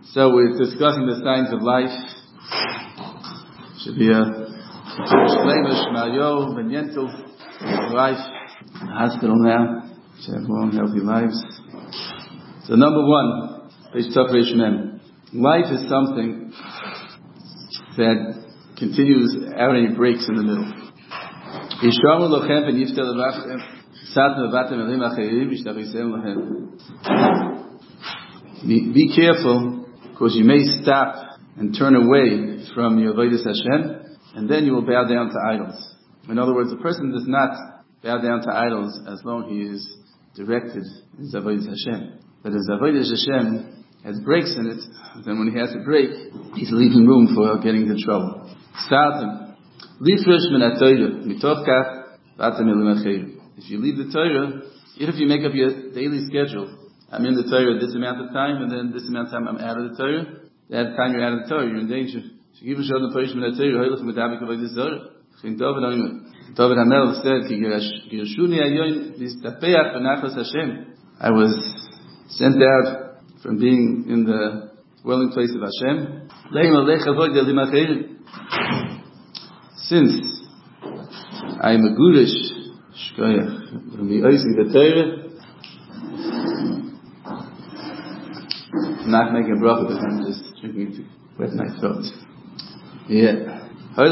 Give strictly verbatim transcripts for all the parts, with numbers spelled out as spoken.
So we're discussing the signs of life. Should be a Shleimish, Malyo, Benyentel, life, hospital now. Should have long, healthy lives. So number one, Reish Tov Reish Mem. Life is something that continues without any breaks in the middle. Yishamu lochem and yiftel levachem, satna levatem elim acherim, yishtabisem lochem. Be careful, because you may stop and turn away from your avodas Hashem, and then you will bow down to idols. In other words, a person does not bow down to idols as long as he is directed in his avodas Hashem. But his avodas Hashem has breaks in it, then when he has a break, he's leaving room for getting into trouble. Starting. If you leave the Torah, even if you make up your daily schedule, I'm in the Torah this amount of time, and then this amount of time I'm out of the Torah. That time you're out of the Torah, you're in danger. David HaMelech said, I was sent out from being in the dwelling place of Hashem. Since I am a Gudish, from the Oisig the Torah, I'm not making a bracha because I'm just drinking to wet my throat. Yeah.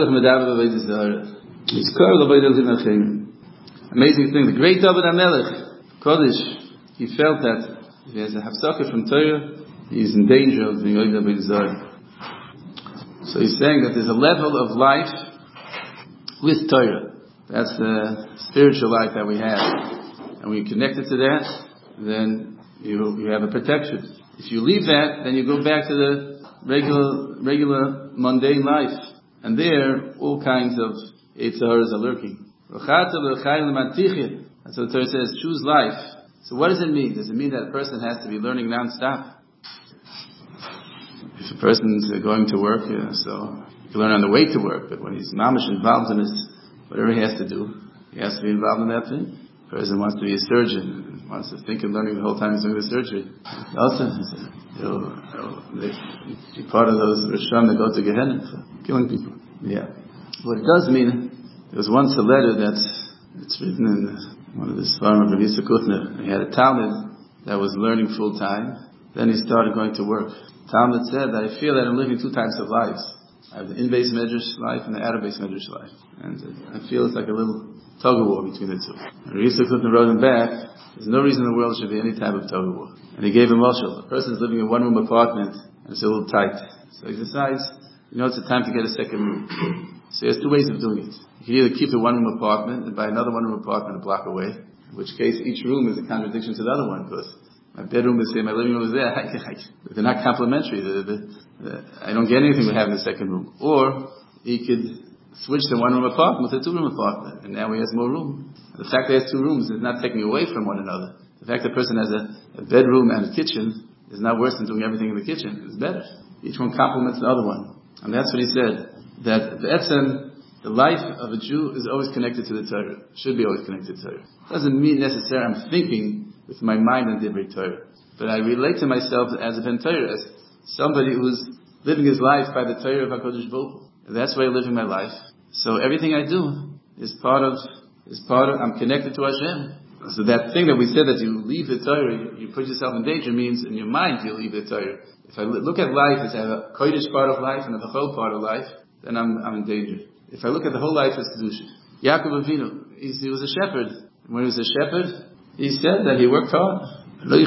Amazing thing. The great David HaMelech, Kodesh, he felt that if he has a hafsaka from Torah, he's in danger of being Oida Avodah Zarah. So he's saying that there's a level of life with Torah. That's the spiritual life that we have. And when you're connected to that, then you, you have a protection. If you leave that, then you go back to the regular, regular mundane life. And there, all kinds of Eitzaharas are lurking. That's what the Torah says, choose life. So what does it mean? Does it mean that a person has to be learning non-stop? If a person's going to work, yeah, so he can learn on the way to work, but when he's mamish involved in his, whatever he has to do, he has to be involved in that thing. A person wants to be a surgeon, wants to think of learning the whole time he's doing the surgery. Also, he'll, he'll be part of those Rishon that go to Gehenna for killing people. Yeah. What it does mean, there was once a letter that's it's written in one of the Svarim of Rabbi Yitzchak Kutner. He had a Talmud that was learning full time. Then he started going to work. Talmud said that I feel that I'm living two types of lives. I have the in-base medrash life and the out-of-base medrash life. And uh, I feel it's like a little tug-of-war between the two. And Rabbi Yitzchak Kutner wrote him back, there's no reason in the world there should be any type of tug-of-war. And he gave him mashal. A person's living in a one-room apartment and it's a little tight. So he decides, you know, it's a time to get a second room. So he has two ways of doing it. You can either keep the one-room apartment and buy another one-room apartment a block away, in which case each room is a contradiction to the other one, because my bedroom is here, my living room is there. They're not complementary. They're, they're, they're, I don't get anything with having a second room. Or he could switch the one-room apartment with a two-room apartment, and now he has more room. The fact that he has two rooms is not taking away from one another. The fact that a person has a, a bedroom and a kitchen is not worse than doing everything in the kitchen. It's better. Each one complements the other one. And that's what he said, that the the life of a Jew is always connected to the Torah. Should be always connected to the Torah. Doesn't mean necessarily I'm thinking with my mind on Divrei Torah. But I relate to myself as a Ben Torah, as somebody who's living his life by the Torah of HaKadosh Baruch Hu. And that's why I'm living my life. So everything I do is part of, is part of, I'm connected to Hashem. So that thing that we said that you leave the Torah, you, you put yourself in danger, means in your mind you leave the Torah. If I look at life as a Kodesh part of life and a Bechol part of life, then I'm, I'm in danger. If I look at the whole life as Kedusha. Yaakov Avinu, he was a shepherd. When he was a shepherd, he said that he worked hard. He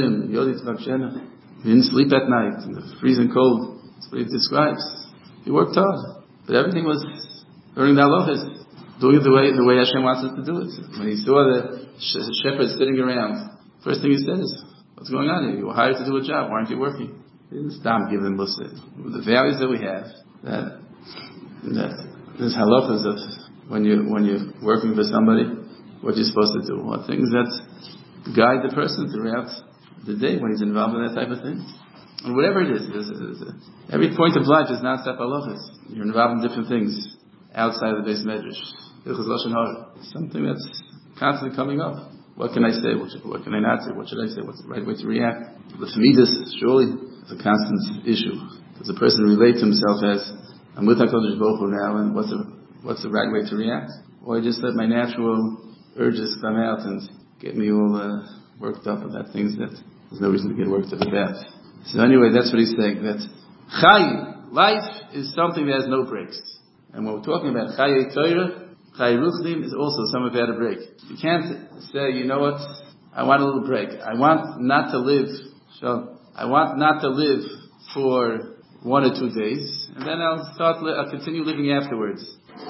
didn't sleep at night in the freezing cold. That's what he describes. He worked hard. But everything was learning the halachas, doing it the way, the way Hashem wants us to do it. When he saw the shepherd sitting around, first thing he said is, what's going on here? You were hired to do a job. Why aren't you working? He didn't stop giving them mussar. The values that we have, that, that there's halachas of when you when you're working for somebody, what you're supposed to do, what things that guide the person throughout the day when he's involved in that type of thing, and whatever it is. There's a, there's a, every point of life is not step halachas. You're involved in different things outside of the base medrash. Something that's constantly coming up. What can I say? What, should, what can I not say? What should I say? What's the right way to react? The Famidus, surely, It's a constant issue. Does a person relate to himself as, I'm with HaKadosh Baruch Hu now, and what's the, what's the right way to react? Or I just let my natural urges come out and get me all uh, worked up about things that there's no reason to get worked up about. So anyway, that's what he's saying, that Chai, life is something that has no breaks. And when we're talking about Chai Torah, Chai Ruchnim is also something without a break. You can't say, you know what, I want a little break. I want not to live, so I want not to live for one or two days, and then I'll start, li- I'll continue living afterwards.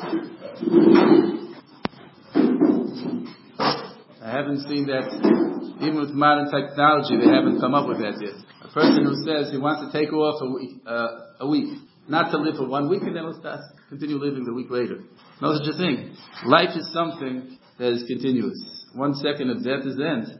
I haven't seen that, even with modern technology, they haven't come up with that yet. A person who says he wants to take off a week, uh, a week, not to live for one week, and then he'll start, continue living the week later. No such a thing. Life is something that is continuous. One second of death is the end.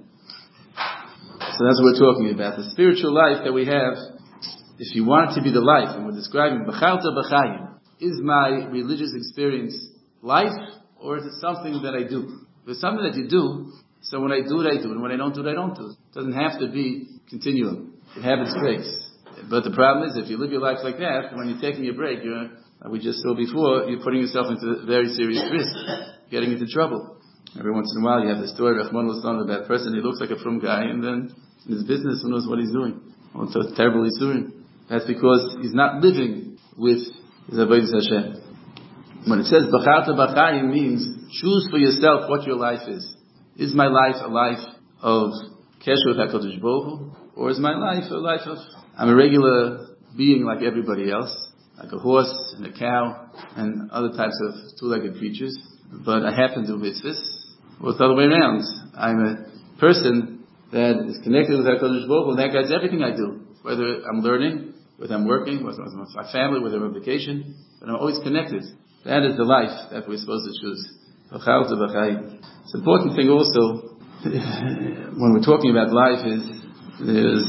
So that's what we're talking about. The spiritual life that we have, if you want it to be the life, and we're describing B'chalta B'chayim, is my religious experience life, or is it something that I do? If it's something that you do, so when I do it, I do it, and when I don't do it, I don't do it. It doesn't have to be continuum. It has its breaks. But the problem is, if you live your life like that, when you're taking a break, you're, like we just saw before, you're putting yourself into very serious risk, getting into trouble. Every once in a while, you have the story, Rahman al-Islam, about that person, he looks like a frum guy, and then in his business, who knows what he's doing. Or so terrible he's doing. That's because he's not living with his avodas Hashem. When it says B'chalta B'chayim, means choose for yourself what your life is. Is my life a life of Kesher with HaKadosh Baruch Hu? Or is my life a life of, I'm a regular being like everybody else, like a horse and a cow and other types of two-legged creatures, but I happen to do mitzvahs, or it's the other way around. I'm a person that is connected with HaKadosh Baruch Hu, and that guides everything I do. Whether I'm learning, whether I'm working, whether I'm with my family, whether I'm on vacation, but I'm always connected. That is the life that we're supposed to choose. It's an important thing also, when we're talking about life, is there's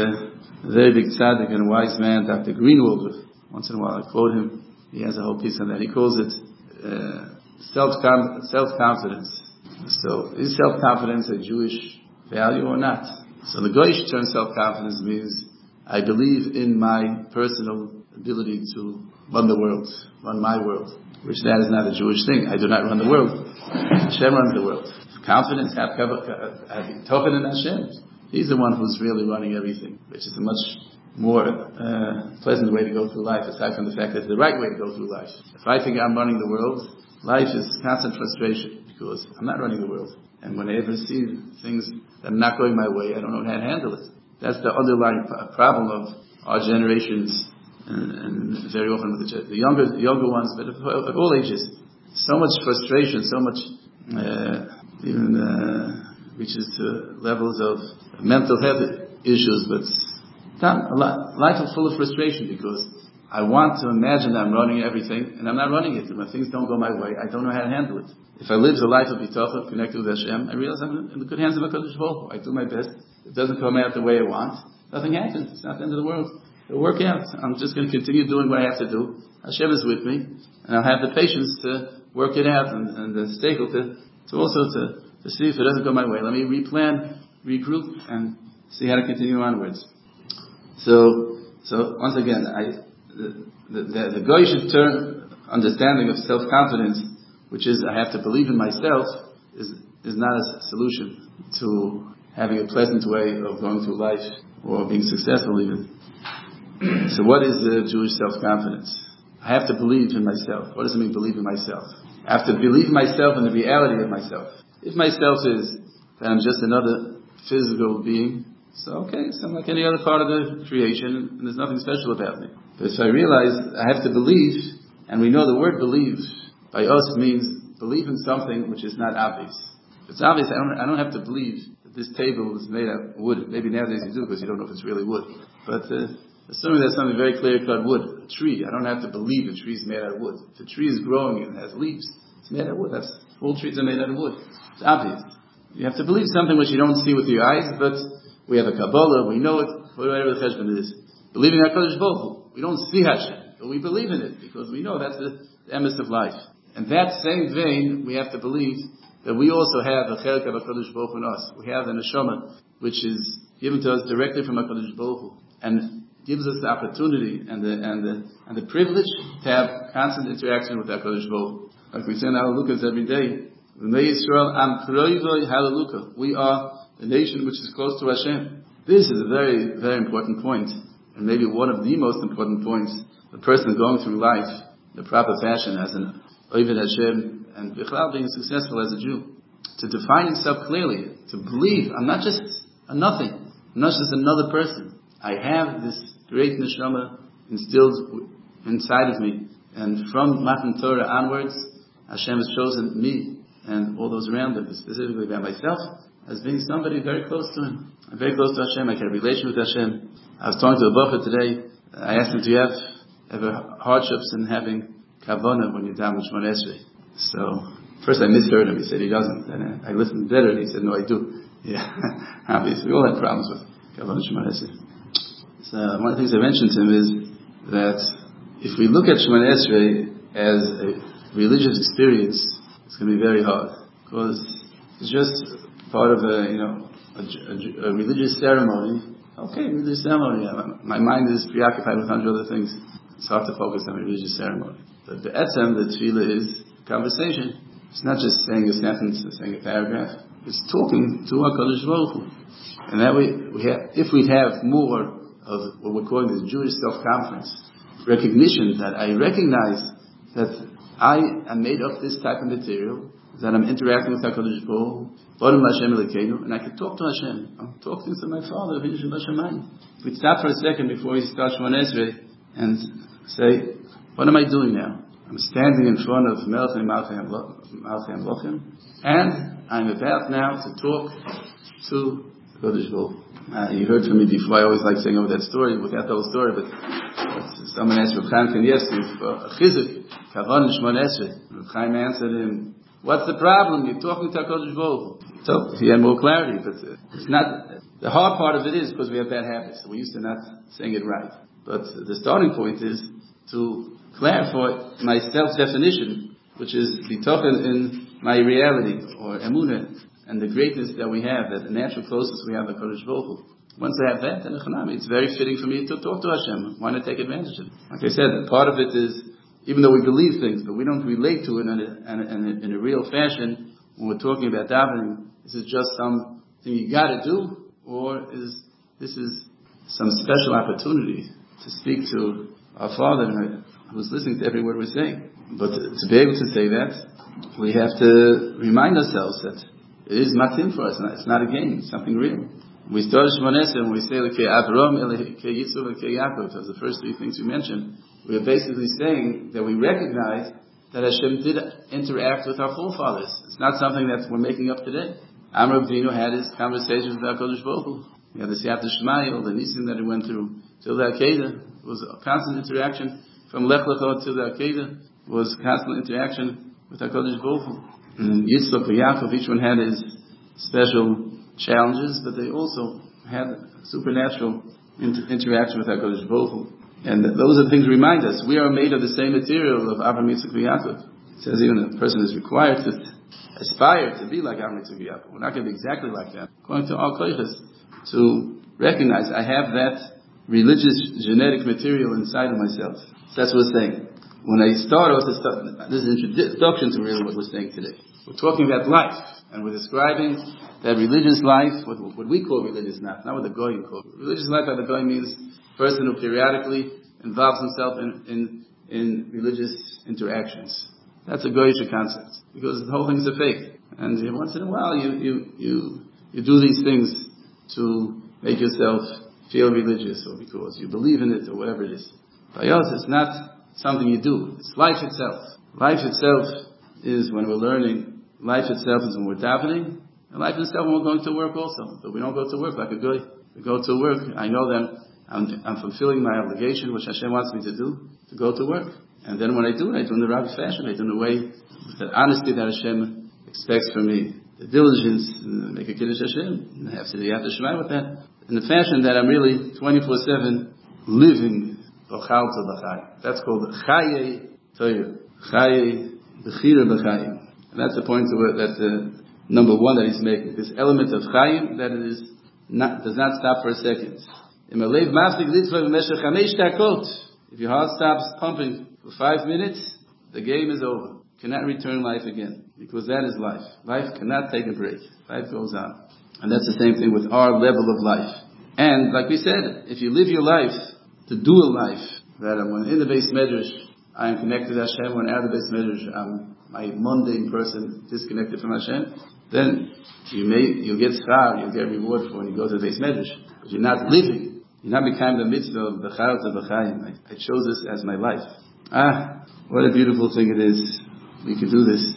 a very big tzaddik and a wise man, Doctor Greenwald. Once in a while I quote him. He has a whole piece on that. He calls it uh, self self-confidence. So is self-confidence a Jewish value or not? So the Goyish term self-confidence means I believe in my personal ability to run the world, run my world, which that is not a Jewish thing. I do not run the world. Hashem runs the world. Confidence, have tochen in Hashem. He's the one who's really running everything, which is a much more uh, pleasant way to go through life, aside from the fact that it's the right way to go through life. If I think I'm running the world, life is constant frustration, because I'm not running the world. And when I ever see things that are not going my way, I don't know how to handle it. That's the underlying problem of our generations, and, and very often with the, the younger the younger ones, but of, of all ages. So much frustration, so much, uh, even uh, reaches to levels of mental health issues, but a lot, life is full of frustration, because I want to imagine that I'm running everything, and I'm not running it. And when things don't go my way, I don't know how to handle it. If I live the life of bitachon, connected with Hashem, I realize I'm in the good hands of HaKadosh Baruch Hu. I do my best. It doesn't come out the way I want. Nothing happens. It's not the end of the world. It'll work out. I'm just going to continue doing what I have to do. Hashem is with me, and I'll have the patience to work it out, and, and the stakel to, to also to, to see if it doesn't go my way. Let me replan, regroup, and see how to continue onwards. So, so once again, I, the, the, the, the Goyish term understanding of self-confidence, which is I have to believe in myself, is, is not a solution to having a pleasant way of going through life, or being successful even. So what is the Jewish self-confidence? I have to believe in myself. What does it mean, believe in myself? I have to believe in myself and the reality of myself. If myself is that I'm just another physical being, so okay, so I'm like any other part of the creation, and there's nothing special about me. But if I realize I have to believe, and we know the word believe by us means believe in something which is not obvious. If it's obvious, I don't, I don't have to believe that this table is made out of wood. Maybe nowadays you do, because you don't know if it's really wood. But uh, assuming there's something very clear-cut wood, a tree, I don't have to believe a tree is made out of wood. If a tree is growing and has leaves, it's made out of wood. That's, all trees are made out of wood. It's obvious. You have to believe something which you don't see with your eyes, but we have a Kabbalah, we know it, whatever the cheshbon is. Believing in HaKadosh Baruch Hu. We don't see Hashem, but we believe in it, because we know that's the, the emes of life. In that same vein, we have to believe that we also have a chelik of HaKadosh Baruch Hu in us. We have the neshama, which is given to us directly from HaKadosh Baruch Hu. And gives us the opportunity and the and the and the privilege to have constant interaction with HaKadosh Baruch Hu. Like we say in Hallelujahs every day, B'nai Yisrael am kroivoi Hallelujah. We are the nation which is close to Hashem. This is a very, very important point, and maybe one of the most important points. The person going through life the proper fashion as an Oived Hashem and Bichlal being successful as a Jew, to define himself clearly, to believe I'm not just a nothing, I'm not just another person. I have this great neshama instilled inside of me, and from Matan Torah onwards, Hashem has chosen me and all those around him, specifically by myself, as being somebody very close to him. I'm very close to Hashem. I get a relation with Hashem. I was talking to a Bacha today. I asked him, do you have ever hardships in having kavanah when you're down with Shemon Esrei? So, first I misheard him. He said he doesn't. And I listened better, and he said, no, I do. Yeah, obviously. We all have problems with kavanah Shemon Esrei. So, one of the things I mentioned to him is that if we look at Shemon Esrei as a religious experience, it's going to be very hard. Because it's just part of a, you know, a, a, a religious ceremony. Okay, religious ceremony. My mind is preoccupied with a hundred other things. It's hard to focus on a religious ceremony. But the etzem, the tefillah, is conversation. It's not just saying a sentence or saying a paragraph. It's talking to HaKadosh Baruch Hu. And that way, we have, if we have more of what we're calling the Jewish self-confidence, recognition that I recognize that I am made of this type of material, that I'm interacting with HaKadosh Baruch Hu, and I can talk to Hashem. I'm talking to my Father. If we stop for a second before we start Shemon Esrei and say, what am I doing now? I'm standing in front of Melech Malchei Hamlochim, and I'm about now to talk to HaKadosh Baruch Hu. Uh, you heard from me before, I always like saying over that story, without the whole story, but, but someone asked Reb Chaim Kanievsky for a chizuk, kavan Shemon Esrei. Reb Chaim answered him, what's the problem? You're talking to HaKadosh Baruch Hu. So, he had more clarity, but uh, it's not, the hard part of it is because we have bad habits. We're used to not saying it right. But uh, the starting point is to clarify my self-definition, which is bitochen in my reality, or emunah, and the greatness that we have, that the natural closeness we have to HaKadosh Baruch Hu. Once I have that, then it's very fitting for me to talk to Hashem. Why not take advantage of it? Like I said, part of it is, even though we believe things, but we don't relate to it in a, in a, in a real fashion, when we're talking about davening, is it just something you gotta do, or is this is some special opportunity to speak to our Father who's listening to every word we're saying? But to, to be able to say that, we have to remind ourselves that it is matim for us, it's not a game, it's something real. We start Shemon Esrei and we say, L'kei Avram, L'kei Yitzchak, L'kei Yaakov, as the first three things we mentioned, we are basically saying that we recognize that Hashem did interact with our forefathers. It's not something that we're making up today. Amram Avinu had his conversations with HaKadosh Baruch Hu. He had the Siyata Shema, all the nisim that he went through till the Akedah. It was a constant interaction. From Lech Lecha to the Akedah was constant interaction with HaKadosh Baruch Hu. And Yitzchak and Yaakov, each one had his special challenges, but they also had supernatural inter- interaction with HaKadosh Baruch Hu. And those are the things that remind us. We are made of the same material of Avraham, Yitzchak, and Yaakov. It says even a person is required to aspire to be like Avraham, Yitzchak, and Yaakov. We're not going to be exactly like that. According to our koiches, to recognize I have that religious genetic material inside of myself. So that's what we're saying. When I start off, this is an introduction to really what we're saying today. We're talking about life, and we're describing that religious life, what, what we call religious life, not what the Goyim call it. Religious life by the Goyim means person who periodically involves himself in, in, in religious interactions. That's a Goyish concept, because the whole thing is a fake. And once in a while you, you, you, you do these things to make yourself feel religious, or because you believe in it, or whatever it is. By us, it's not something you do. It's life itself. Life itself is when we're learning. Life itself is when we're davening. And life itself when we're going to work also. But we don't go to work like a goy. We go to work. I know that I'm, I'm fulfilling my obligation, which Hashem wants me to do, to go to work. And then when I do it, I do it in the right fashion. I do it in the way, the honesty that Hashem expects from me. The diligence, make a kiddush Hashem, and have to the Shema with that. In the fashion that I'm really twenty-four seven living Ochalta B'chayim. That's called Chaye Torah. Chaye B'chira B'chayim. And that's the point of it, that the number one that he's making. This element of Chayim, that it is not, does not stop for a second. If your heart stops pumping for five minutes, the game is over. You cannot return life again, because that is life. Life cannot take a break. Life goes on. And that's the same thing with our level of life. And like we said, if you live your life to do a life, that when in the Beis Medrash, I am connected to Hashem, when out of the Beis Medrash, I'm my mundane person disconnected from Hashem, then you may, you'll get schar, you'll get reward for when you go to the Beis Medrash. But you're not living. You're not becoming the mitzvah of B'charot of B'chaim. I, I chose this as my life. Ah, what a beautiful thing it is. We can do this.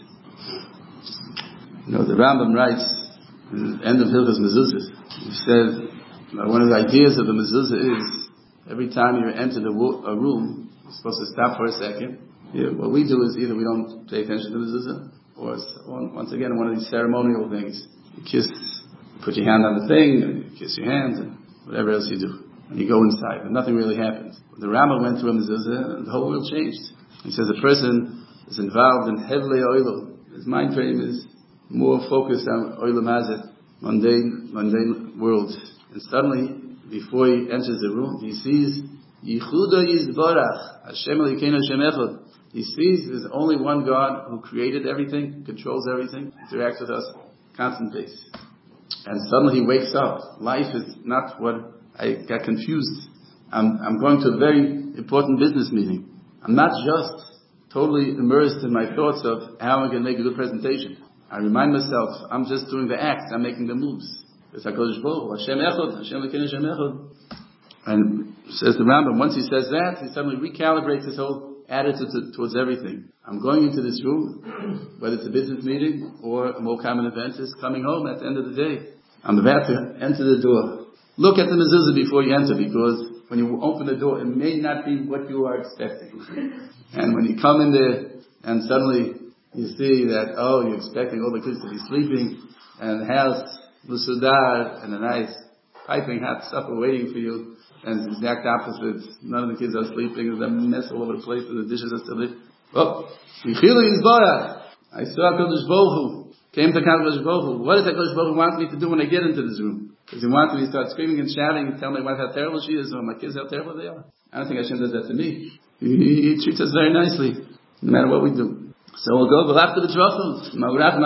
You know, the Rambam writes, at the end of Hilchos Mezuzah, he said, one of the ideas of the Mezuzah is, every time you enter the wo- a room, you're supposed to stop for a second. Yeah, what we do is either we don't pay attention to the Mezuzah, or once again, one of these ceremonial things. You kiss, you put your hand on the thing, and you kiss your hand, and whatever else you do. And you go inside, but nothing really happens. The Rambam went through a Mezuzah, and the whole world changed. He says the person is involved in Hevlei Olam. His mind frame is more focused on Olam Hazeh, mundane, mundane world. And suddenly, before he enters the room, he sees Yichudo Yizborach, Hashem Elokeinu Hashem Echad. He sees there's only one God who created everything, controls everything, interacts with us, constant base. And suddenly he wakes up. Life is not what I got confused. I'm, I'm going to a very important business meeting. I'm not just totally immersed in my thoughts of how I'm going to make a good presentation. I remind myself, I'm just doing the acts, I'm making the moves. It's HaKadosh Baruch Hu, Hashem Echad, Hashem Elokeinu Hashem Echad. And says the Rambam, once he says that, he suddenly recalibrates his whole attitude to, towards everything. I'm going into this room, whether it's a business meeting or a more common event, is coming home at the end of the day. I'm about to enter the door. Look at the mezuzah before you enter, because when you open the door, it may not be what you are expecting. And when you come in there, and suddenly you see that, oh, you're expecting all the kids to be sleeping, and the house, musudar, and a nice piping hot supper waiting for you, and it's the exact opposite. None of the kids are sleeping, there's a mess all over the place, and the dishes are still lit. Oh, I saw HaKadosh Baruch Hu. Came to HaKadosh Baruch Hu. What does HaKadosh Baruch Hu want me to do when I get into this room? Does he want me to start screaming and shouting and tell my wife how terrible she is, or my kids how terrible they are? I don't think Hashem does that to me. He, he treats us very nicely, no matter what we do. So we'll go, we'll have to the troughos.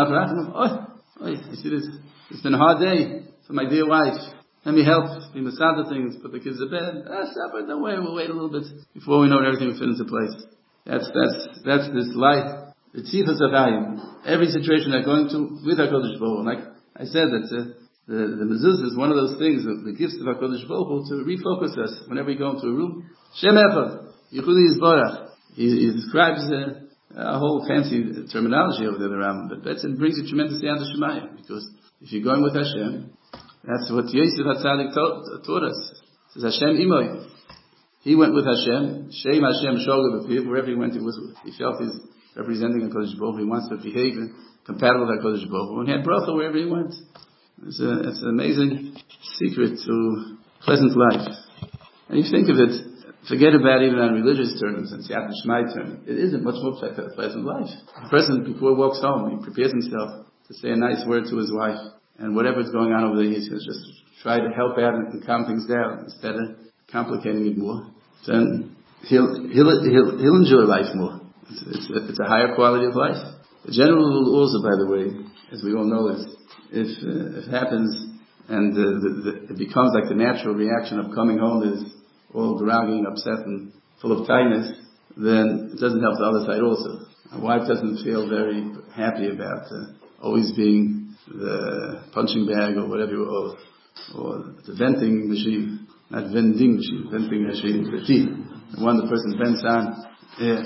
Oh, I see this. It's been a hard day for my dear wife. Let me help, be masada things, put the kids to bed. Ah, supper, don't worry, we'll wait a little bit before we know everything will fit into place. That's, that's, that's this life. The tzifas of Hayim. Every situation they're going to with HaKadosh Baruch Hu. Like I said, that uh, the, the mezuzah is one of those things, the, the gifts of HaKadosh Baruch Hu, to refocus us whenever we go into a room. Shem Echad, Yichudi Yizborach. He, he describes uh, a whole fancy terminology over there, the Rambam, but Betzin brings you tremendous Yad Shemayim, because if you're going with Hashem, that's what Yosef HaTzadik taught, taught us. It says Hashem Imoy. He went with Hashem, Shem Hashem Shogah B'Piv, wherever he went, he, was, he felt he's representing HaKadosh Baruch Hu. He wants to behave compatible with HaKadosh Baruch Hu. And he had bracha wherever he went. It's, a, it's an amazing secret to pleasant life. And you think of it, forget about even on religious terms and Siyat Shmai terms. It isn't much more pleasant life. The person, before he walks home, he prepares himself to say a nice word to his wife. And whatever's going on over there, he's going to just try to help out and calm things down instead of complicating it more. Then he'll, he'll, he'll, he'll enjoy life more. It's, it's, a, it's a higher quality of life. The general rule also, by the way, as we all know, is if, uh, if it happens and uh, the, the, it becomes like the natural reaction of coming home is all groggy, upset, and full of tightness, then it doesn't help the other side also. A wife doesn't feel very happy about uh, always being the punching bag or whatever, or, or the venting machine, not vending machine, venting machine, the tea, the one the person vents on. Yeah.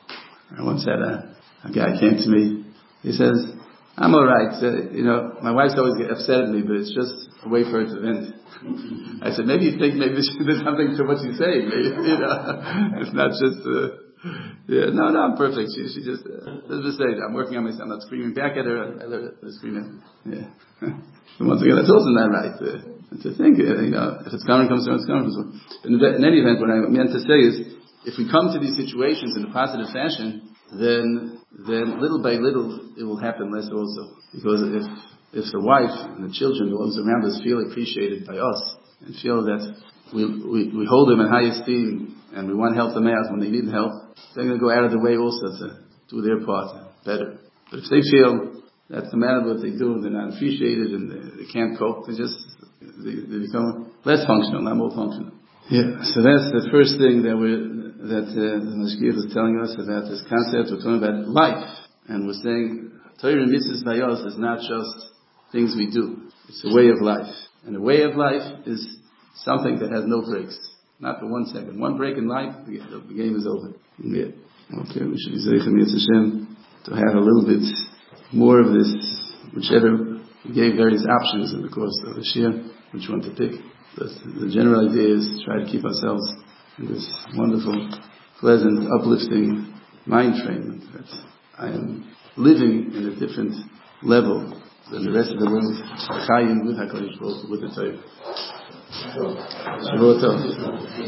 I once had a, a guy came to me, he says, I'm alright, uh, you know, my wife's always get upset at me, but it's just a way for her to vent. I said, maybe you think maybe there's something to what you say, maybe, you know, it's not just, uh, yeah, no, no, I'm perfect. She, she just, uh, let's just say, I'm working on myself, I'm not screaming back at her, I let her scream at her. Yeah. And once again, that's also not right. Uh, to think, uh, you know, if it's coming, comes from, it's coming from. In, in any event, what I meant to say is, if we come to these situations in a positive fashion, then, then little by little, it will happen less also. Because if, if the wife and the children, the ones around us, feel appreciated by us, and feel that we, we, we hold them in high esteem and we want to help them out when they need help, they're going to go out of the way also to do their part better. But if they feel that's the matter what they do, they're not appreciated and they, they can't cope, they just they, they become less functional, not more functional. Yeah, so that's the first thing that we're that uh, the Mashgiach is telling us about this concept. We're talking about life, and we're saying Torah Mitzvahs Vayos is not just things we do; it's a way of life, and a way of life is something that has no breaks, not for one second. One break in life, the, the game is over. Yeah. Okay, we should be zeichem Yetz Hashem to have a little bit more of this, whichever we gave various options in the course of the Shia, which one to pick. But the general idea is to try to keep ourselves in this wonderful, pleasant, uplifting mind frame that I am living in a different level than the rest of the world. Chayim with HaKadosh Baruch Hu, with the Torah. Shavua Tov.